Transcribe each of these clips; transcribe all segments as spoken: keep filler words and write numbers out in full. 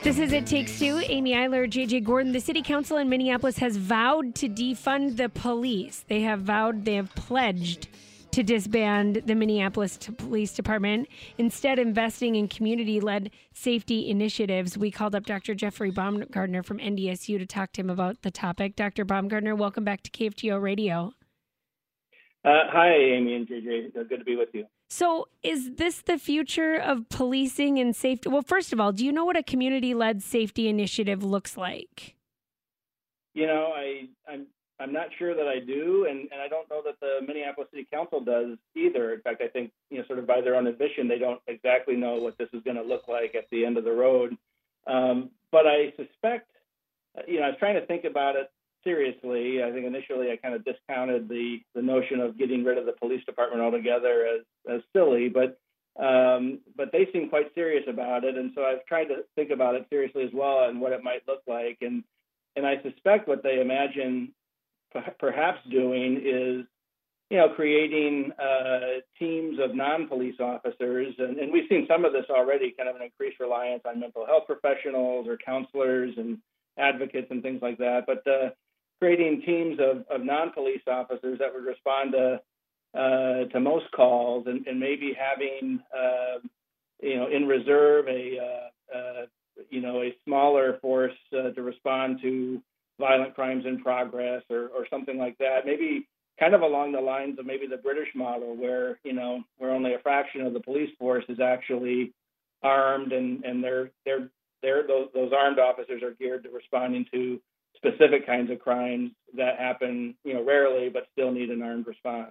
This is It Takes Two. Amy Eiler, J J Gordon. The city council in Minneapolis has vowed to defund the police. They have vowed, they have pledged to disband the Minneapolis Police Department, instead investing in community-led safety initiatives. We called up Doctor Jeffrey Baumgartner from N D S U to talk to him about the topic. Doctor Baumgartner, welcome back to K F T O Radio. Uh, hi, Amy and J J. Good to be with you. So is this the future of policing and safety? Well, first of all, do you know what a community-led safety initiative looks like? You know, I, I'm I'm not sure that I do, and, and I don't know that the Minneapolis City Council does either. In fact, I think, you know, sort of by their own admission, they don't exactly know what this is going to look like at the end of the road. Um, but I suspect, you know, I was trying to think about it seriously. I think initially I kind of discounted the, the notion of getting rid of the police department altogether as, as silly, but um, but they seem quite serious about it. And so I've tried to think about it seriously as well and what it might look like. And and I suspect what they imagine p- perhaps doing is, you know, creating uh, teams of non-police officers. And, and we've seen some of this already, kind of an increased reliance on mental health professionals or counselors and advocates and things like that. But uh, creating teams of, of non-police officers that would respond to uh, to most calls, and, and maybe having uh, you know in reserve a uh, uh, you know a smaller force uh, to respond to violent crimes in progress or, or something like that. Maybe kind of along the lines of maybe the British model, where you know where only a fraction of the police force is actually armed, and and they're they're they're those, those armed officers are geared to responding to specific kinds of crimes that happen, you know, rarely, but still need an armed response.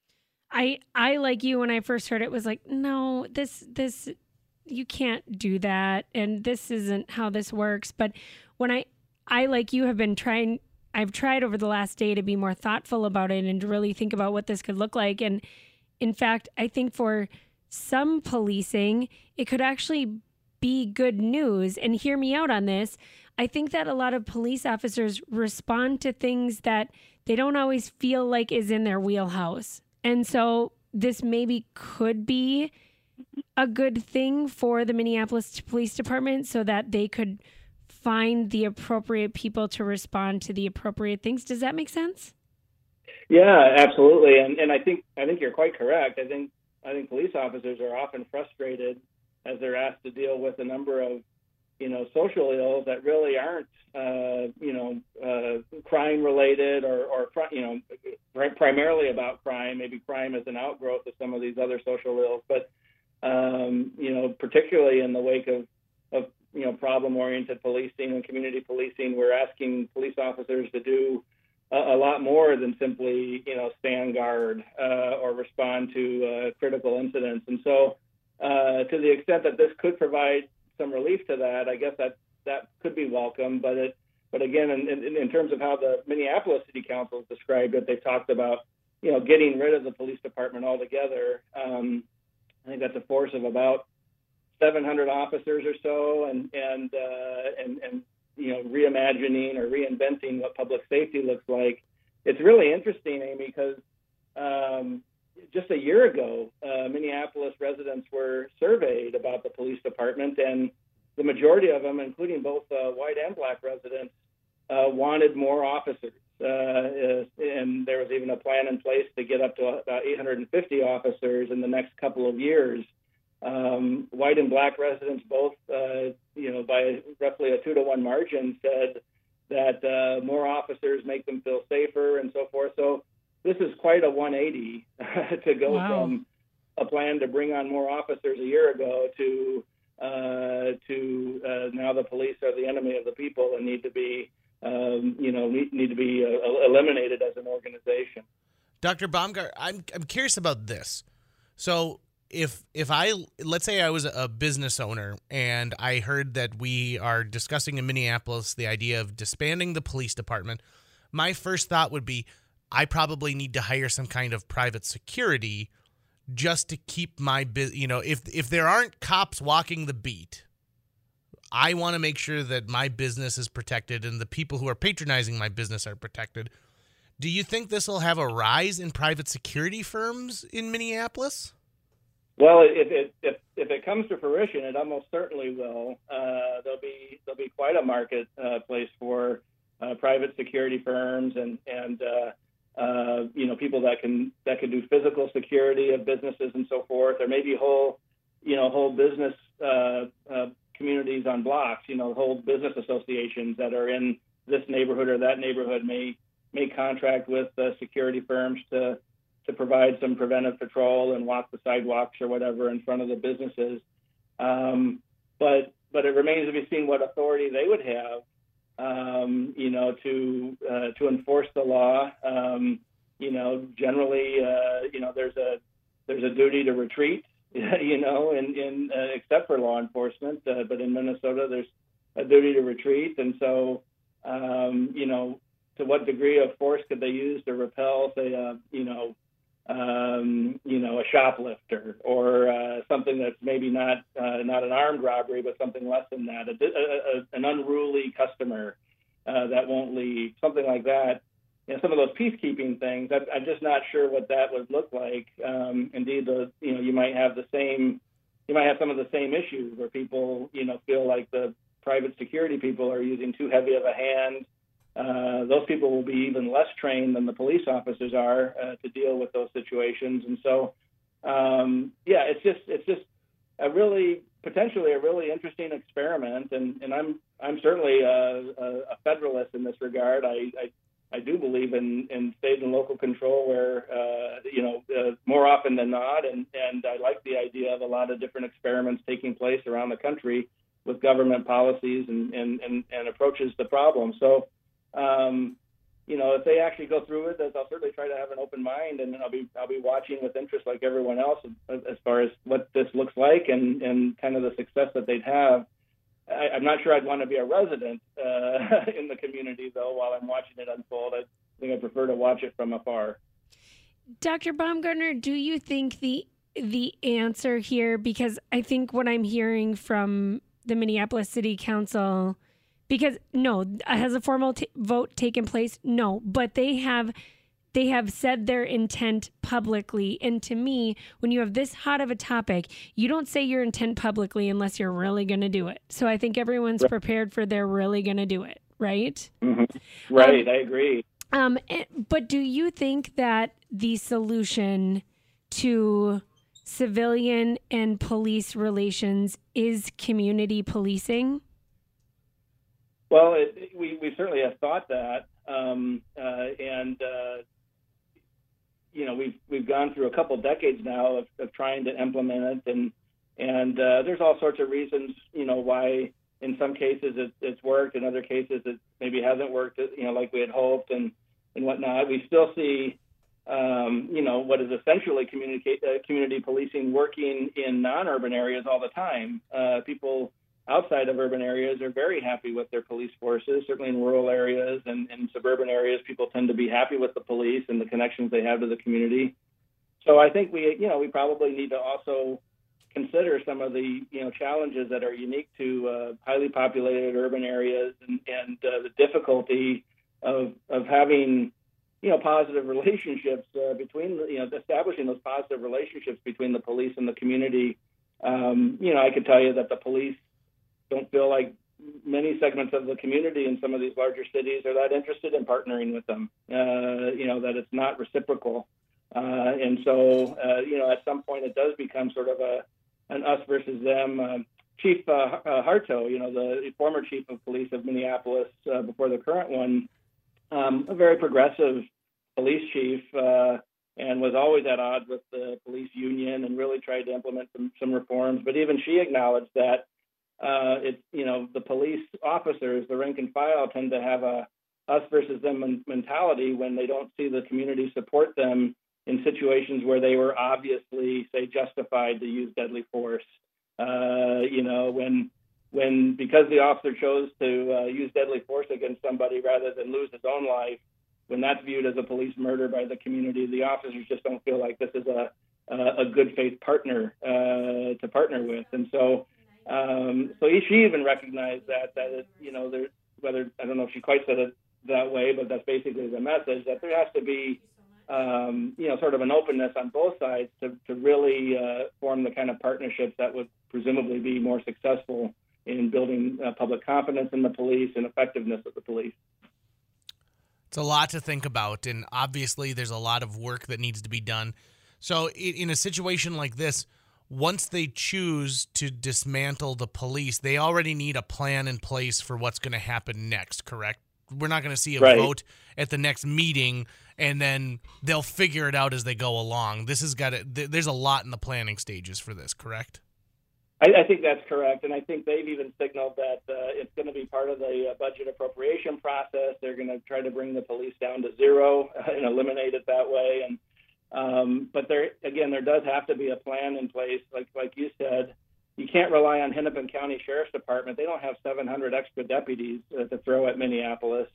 I, I, like you, when I first heard it, was like, no, this, this, you can't do that. And this isn't how this works. But when I, I, like you, have been trying, I've tried over the last day to be more thoughtful about it and to really think about what this could look like. And in fact, I think for some policing, it could actually be good news. And hear me out on this. I think that a lot of police officers respond to things that they don't always feel like is in their wheelhouse. And so this maybe could be a good thing for the Minneapolis Police Department so that they could find the appropriate people to respond to the appropriate things. Does that make sense? Yeah, absolutely. And and I think I think you're quite correct. I think I think police officers are often frustrated as they're asked to deal with a number of you know, social ills that really aren't, uh, you know, uh, crime related or, or, you know, primarily about crime. Maybe crime is an outgrowth of some of these other social ills, but, um, you know, particularly in the wake of, of, you know, problem oriented policing and community policing, we're asking police officers to do a, a lot more than simply, you know, stand guard uh, or respond to uh, critical incidents. And so uh, to the extent that this could provide some relief to that, I guess that that could be welcome. But it, but again, in, in, in terms of how the Minneapolis City Council has described it, they've talked about, you know, getting rid of the police department altogether. Um, I think that's a force of about seven hundred officers or so, and and uh, and and you know, reimagining or reinventing what public safety looks like. It's really interesting, Amy, because um, just a year ago, uh, Minneapolis residents were surveyed about the police department, and the majority of them, including both uh, white and black residents, uh, wanted more officers. Uh, and there was even a plan in place to get up to about eight hundred fifty officers in the next couple of years. Um, white and black residents both, uh, you know, by roughly a two to one margin, said that uh, more officers make them feel safer and so forth. So this is quite a one eighty to go wow. from a plan to bring on more officers a year ago to uh, to uh, now the police are the enemy of the people and need to be, um, you know, need, need to be uh, eliminated as an organization. Doctor Baumgart, I'm I'm curious about this. So if if I let's say I was a business owner and I heard that we are discussing in Minneapolis the idea of disbanding the police department, my first thought would be, I probably need to hire some kind of private security just to keep my business. You know, if if there aren't cops walking the beat, I want to make sure that my business is protected and the people who are patronizing my business are protected. Do you think this will have a rise in private security firms in Minneapolis? Well, if it if, if it comes to fruition, it almost certainly will. Uh, there'll be there'll be quite a market uh, place for uh, private security firms and and uh, uh, you know people that can that can do physical security of businesses and so forth. There may be whole you know whole business uh, uh, communities on blocks. You know, whole business associations that are in this neighborhood or that neighborhood may may contract with uh, security firms to to provide some preventive patrol and walk the sidewalks or whatever in front of the businesses. Um, but but it remains to be seen what authority they would have, um, you know, to uh, to enforce the law. Um, you know, generally, uh, you know, there's a there's a duty to retreat, you know, in, in uh, except for law enforcement. Uh, but in Minnesota, there's a duty to retreat, and so um, you know, to what degree of force could they use to repel, say, uh, you know. Um, you know, a shoplifter or uh, something that's maybe not uh, not an armed robbery, but something less than that, a, a, a, an unruly customer uh, that won't leave, something like that. You know, some of those peacekeeping things, I, I'm just not sure what that would look like. Um, indeed, the you know, you might have the same, you might have some of the same issues where people, you know, feel like the private security people are using too heavy of a hand. Uh, those people will be even less trained than the police officers are uh, to deal with those situations. And so, um, yeah, it's just it's just a really potentially a really interesting experiment. And, and I'm I'm certainly a, a federalist in this regard. I, I, I do believe in, in state and local control where, uh, you know, uh, more often than not. And, and I like the idea of a lot of different experiments taking place around the country with government policies and, and, and, and approaches to problems. So, Um, you know, if they actually go through it, I'll certainly try to have an open mind, and I'll be I'll be watching with interest, like everyone else, as, as far as what this looks like and, and kind of the success that they'd have. I, I'm not sure I'd want to be a resident uh, in the community, though, while I'm watching it unfold. I think I prefer to watch it from afar. Doctor Baumgartner, do you think the the answer here, because I think what I'm hearing from the Minneapolis City Council, because no, has a formal t- vote taken place? No, but they have they have said their intent publicly. And to me, when you have this hot of a topic, you don't say your intent publicly unless you're really going to do it. So I think everyone's right. prepared for they're really going to do it, right? Mm-hmm. Right, um, I agree. Um, but do you think that the solution to civilian and police relations is community policing? Well, it, we, we certainly have thought that, um, uh, and uh, you know we've we've gone through a couple decades now of, of trying to implement it, and and uh, there's all sorts of reasons, you know, why in some cases it, it's worked, in other cases it maybe hasn't worked, you know, like we had hoped, and and whatnot. We still see, um, you know, what is essentially community uh, community policing working in non-urban areas all the time. Uh, people outside of urban areas are very happy with their police forces. Certainly in rural areas and in suburban areas, people tend to be happy with the police and the connections they have to the community. So I think we, you know, we probably need to also consider some of the, you know, challenges that are unique to uh, highly populated urban areas and, and uh, the difficulty of of having, you know, positive relationships uh, between, you know, establishing those positive relationships between the police and the community. Um, you know, I could tell you that the police don't feel like many segments of the community in some of these larger cities are that interested in partnering with them, uh, you know, that it's not reciprocal. Uh, and so, uh, you know, at some point it does become sort of a an us versus them. Uh, Chief uh, uh, Harto, you know, the former chief of police of Minneapolis uh, before the current one, um, a very progressive police chief, uh, and was always at odds with the police union and really tried to implement some, some reforms. But even she acknowledged that Uh, it's, you know, the police officers, the rank and file, tend to have a us versus them men- mentality when they don't see the community support them in situations where they were obviously, say, justified to use deadly force. Uh, you know, when when because the officer chose to uh, use deadly force against somebody rather than lose his own life, when that's viewed as a police murder by the community, the officers just don't feel like this is a a, a good faith partner uh, to partner with, and so. Um, so she even recognized that, that it, you know, there, whether, I don't know if she quite said it that way, but that's basically the message, that there has to be, um, you know, sort of an openness on both sides to, to really uh, form the kind of partnerships that would presumably be more successful. in building uh, public confidence in the police and effectiveness of the police. It's a lot to think about, and obviously there's a lot of work that needs to be done. So in a situation like this, once they choose to dismantle the police, they already need a plan in place for what's going to happen next, correct? We're not going to see a right. vote at the next meeting, and then they'll figure it out as they go along. This has got to, th- there's a lot in the planning stages for this, correct? I, I think that's correct, and I think they've even signaled that uh, it's going to be part of the uh, budget appropriation process. They're going to try to bring the police down to zero uh, and eliminate it that way. And um, but there again, there does have to be a plan in place. Like like you said, you can't rely on Hennepin County Sheriff's Department. They don't have seven hundred extra deputies uh, to throw at Minneapolis.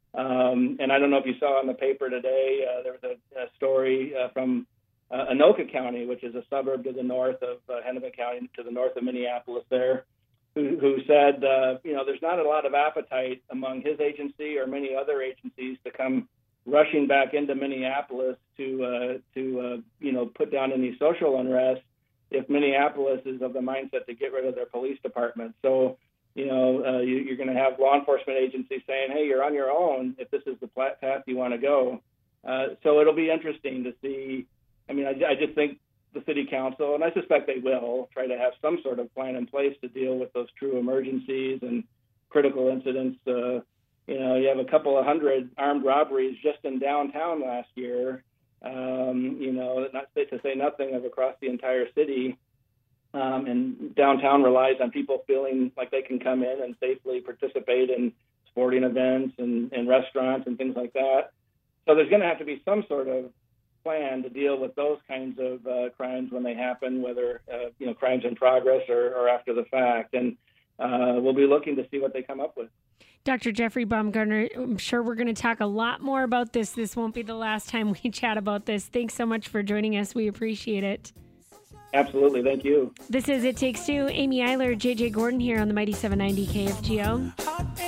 Um, and I don't know if you saw in the paper today, uh, there was a, a story uh, from uh, Anoka County, which is a suburb to the north of uh, Hennepin County, to the north of Minneapolis there, who, who said, uh, you know, there's not a lot of appetite among his agency or many other agencies to come rushing back into Minneapolis to, uh, to uh, you know, put down any social unrest if Minneapolis is of the mindset to get rid of their police department. So, you know, uh, you, you're going to have law enforcement agencies saying, hey, you're on your own if this is the path you want to go. Uh, so it'll be interesting to see. I mean, I, I just think the city council, and I suspect they will, try to have some sort of plan in place to deal with those true emergencies and critical incidents. Uh, you know, you have a couple of hundred armed robberies just in downtown last year, um, you know, not to say nothing of across the entire city. Um, and downtown relies on people feeling like they can come in and safely participate in sporting events and, and restaurants and things like that. So there's going to have to be some sort of plan to deal with those kinds of uh, crimes when they happen, whether, uh, you know, crimes in progress or, or after the fact. And uh, we'll be looking to see what they come up with. Doctor Jeffrey Baumgartner, I'm sure we're going to talk a lot more about this. This won't be the last time we chat about this. Thanks so much for joining us. We appreciate it. Absolutely. Thank you. This is It Takes Two. Amy Eiler, J J Gordon here on the Mighty seven ninety K F G O.